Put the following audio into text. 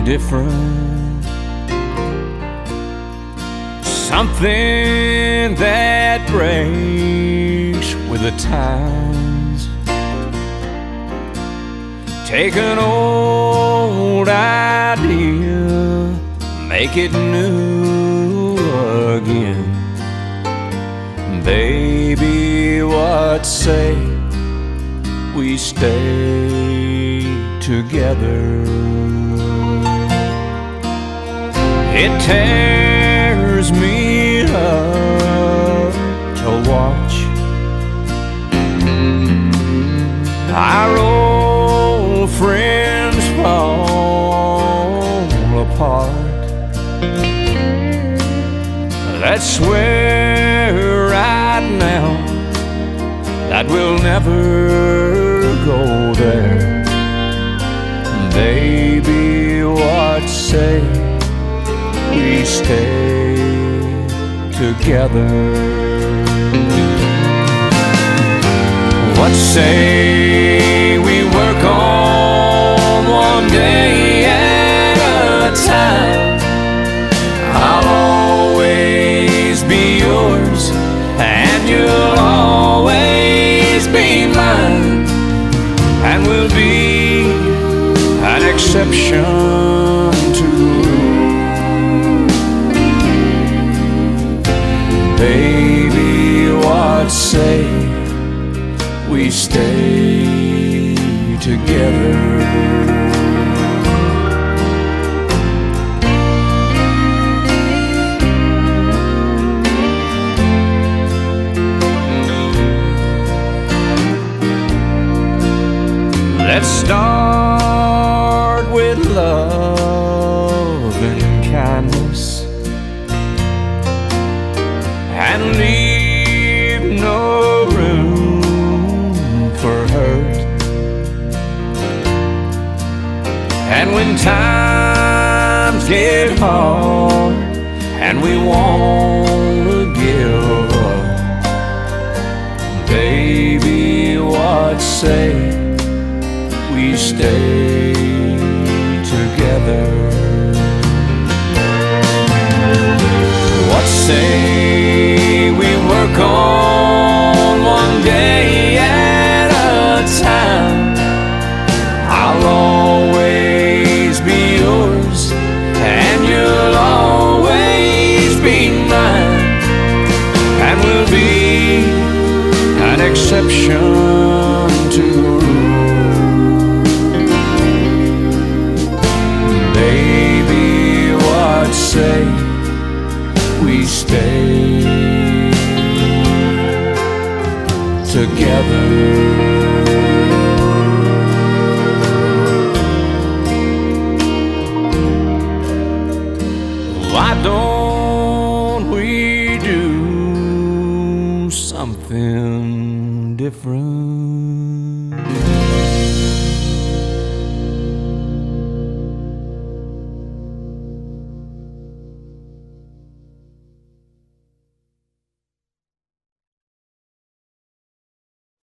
different, something that breaks with the times. Take an old idea, make it new again. Baby, what say we stay together? It tears me up to watch our old friends fall apart. Let's swear right now that we'll never go there. Baby, what say we stay together? What say we work on one day at a time? I'll always be yours and you'll always be mine, and we'll be an exception to the rule. Baby, what say we stay together? Let's start with love and kindness, and leave no room for hurt. And when times get hard and we wanna give up, baby, what say we stay together? What say we work on